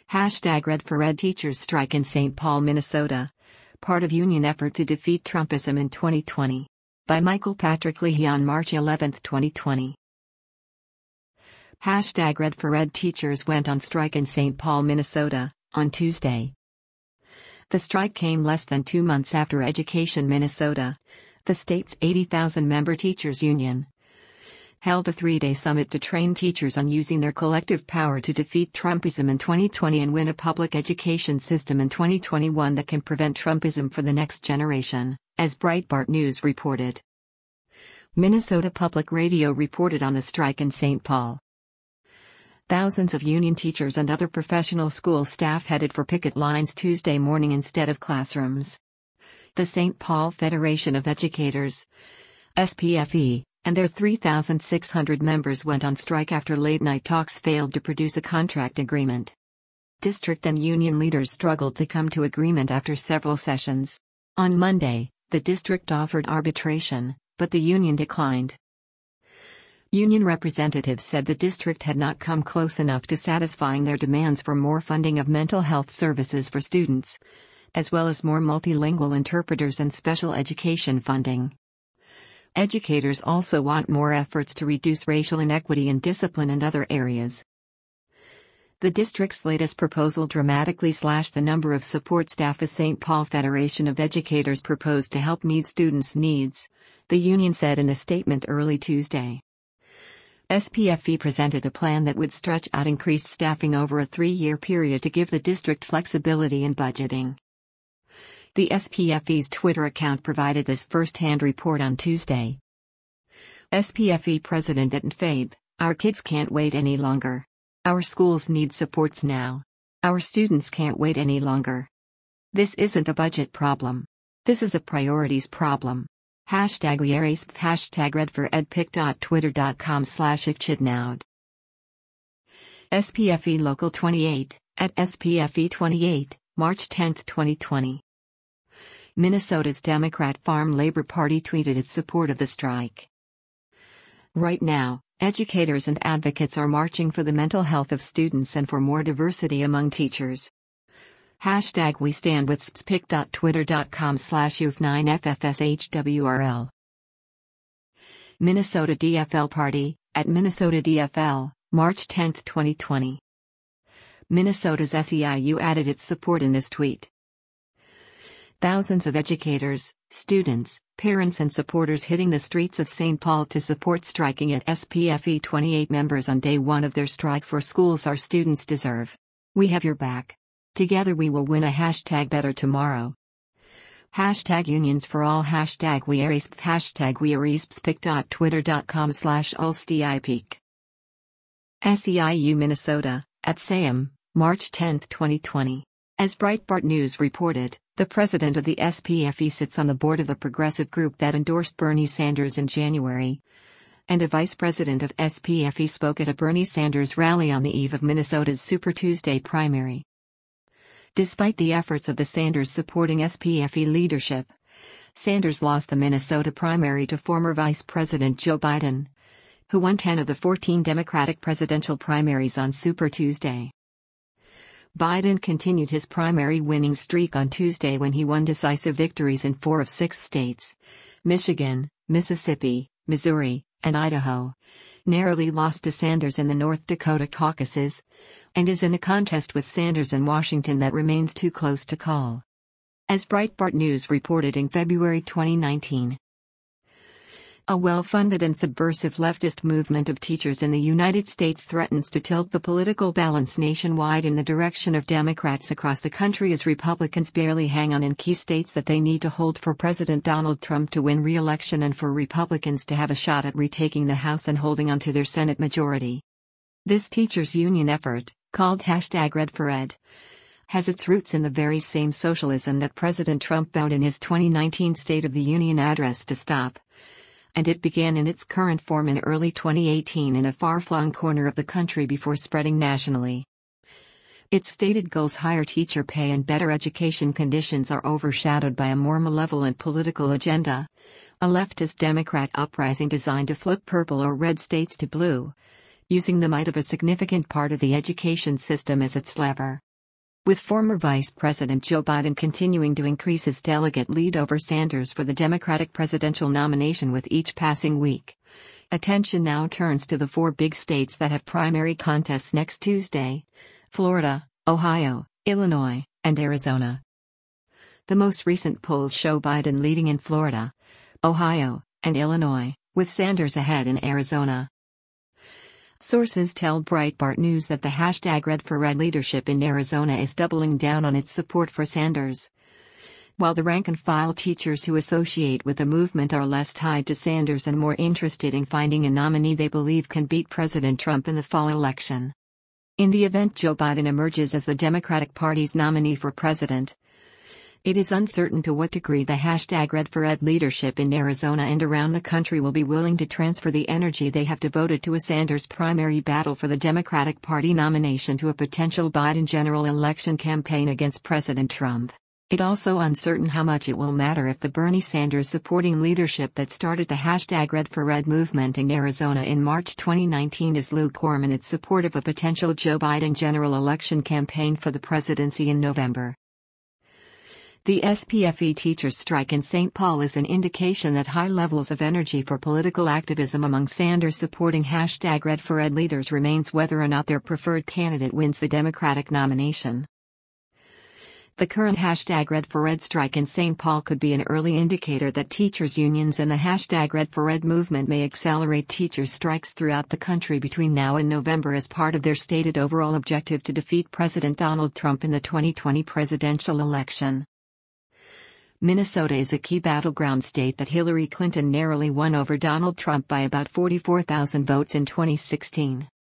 #RedForEd teachers strike in St. Paul, Minnesota. Part of union effort to defeat Trumpism in 2020. By Michael Patrick Leahy on March 11, 2020. #RedForEd teachers went on strike in St. Paul, Minnesota, on Tuesday. The strike came less than 2 months after Education Minnesota, the state's 80,000-member teachers union, held a 3-day summit to train teachers on using their collective power to defeat Trumpism in 2020 and win a public education system in 2021 that can prevent Trumpism for the next generation, as Breitbart News reported. Minnesota Public Radio reported on the strike in St. Paul. Thousands of union teachers and other professional school staff headed for picket lines Tuesday morning instead of classrooms. The St. Paul Federation of Educators, SPFE, and their 3,600 members went on strike after late-night talks failed to produce a contract agreement. District and union leaders struggled to come to agreement after several sessions. On Monday, the district offered arbitration, but the union declined. Union representatives said the district had not come close enough to satisfying their demands for more funding of mental health services for students, as well as more multilingual interpreters and special education funding. Educators also want more efforts to reduce racial inequity in discipline and other areas. The district's latest proposal dramatically slashed the number of support staff the St. Paul Federation of Educators proposed to help meet students' needs, the union said in a statement early Tuesday. SPFE presented a plan that would stretch out increased staffing over a 3-year period to give the district flexibility in budgeting. The SPFE's Twitter account provided this first-hand report on Tuesday. SPFE President Etan Fabe, "Our kids can't wait any longer. Our schools need supports now. Our students can't wait any longer. This isn't a budget problem. This is a priorities problem." #WeAreSPF #RedForEdPic.Twitter.com/IchidNoud. SPFE Local 28, at SPFE 28, March 10, 2020. Minnesota's Democrat Farm Labor Party tweeted its support of the strike. Right now, educators and advocates are marching for the mental health of students and for more diversity among teachers. #WeStandWithSPIC.Twitter.com/Youth9FFSHWRL. Minnesota DFL Party, at Minnesota DFL, March 10, 2020. Minnesota's SEIU added its support in this tweet. Thousands of educators, students, parents and supporters hitting the streets of St. Paul to support striking at SPFE 28 members on day 1 of their strike for schools our students deserve. We have your back. Together we will win a #better tomorrow. #unions for all #WeAreSPF #WeAreSPIC.Twitter.com/UlstIPeak. SEIU Minnesota, at SAM, March 10, 2020. As Breitbart News reported, the president of the SPFE sits on the board of the progressive group that endorsed Bernie Sanders in January, and a vice president of SPFE spoke at a Bernie Sanders rally on the eve of Minnesota's Super Tuesday primary. Despite the efforts of the Sanders-supporting SPFE leadership, Sanders lost the Minnesota primary to former Vice President Joe Biden, who won 10 of the 14 Democratic presidential primaries on Super Tuesday. Biden continued his primary winning streak on Tuesday when he won decisive victories in 4 of 6 states, Michigan, Mississippi, Missouri, and Idaho, narrowly lost to Sanders in the North Dakota caucuses, and is in a contest with Sanders in Washington that remains too close to call. As Breitbart News reported in February 2019. A well-funded and subversive leftist movement of teachers in the United States threatens to tilt the political balance nationwide in the direction of Democrats across the country as Republicans barely hang on in key states that they need to hold for President Donald Trump to win re-election and for Republicans to have a shot at retaking the House and holding onto their Senate majority. This teachers' union effort, called #RedForEd, has its roots in the very same socialism that President Trump vowed in his 2019 State of the Union address to stop. And it began in its current form in early 2018 in a far-flung corner of the country before spreading nationally. Its stated goals, higher teacher pay and better education conditions, are overshadowed by a more malevolent political agenda, a leftist Democrat uprising designed to flip purple or red states to blue, using the might of a significant part of the education system as its lever. with former Vice President Joe Biden continuing to increase his delegate lead over Sanders for the Democratic presidential nomination with each passing week. Attention now turns to the four big states that have primary contests next Tuesday: Florida, Ohio, Illinois, and Arizona. The most recent polls show Biden leading in Florida, Ohio, and Illinois, with Sanders ahead in Arizona. Sources tell Breitbart News that the #RedForRed leadership in Arizona is doubling down on its support for Sanders. While the rank-and-file teachers who associate with the movement are less tied to Sanders and more interested in finding a nominee they believe can beat President Trump in the fall election. In the event Joe Biden emerges as the Democratic Party's nominee for president, it is uncertain to what degree the #RedForRed leadership in Arizona and around the country will be willing to transfer the energy they have devoted to a Sanders primary battle for the Democratic Party nomination to a potential Biden general election campaign against President Trump. It also uncertain how much it will matter if the Bernie Sanders supporting leadership that started the #RedForRed movement in Arizona in March 2019 is lukewarm in its support of a potential Joe Biden general election campaign for the presidency in November. The SPFE teachers' strike in St. Paul is an indication that high levels of energy for political activism among Sanders-supporting #RedForRed leaders remains whether or not their preferred candidate wins the Democratic nomination. The current #RedForRed strike in St. Paul could be an early indicator that teachers' unions and the #RedForRed movement may accelerate teachers' strikes throughout the country between now and November as part of their stated overall objective to defeat President Donald Trump in the 2020 presidential election. Minnesota is a key battleground state that Hillary Clinton narrowly won over Donald Trump by about 44,000 votes in 2016.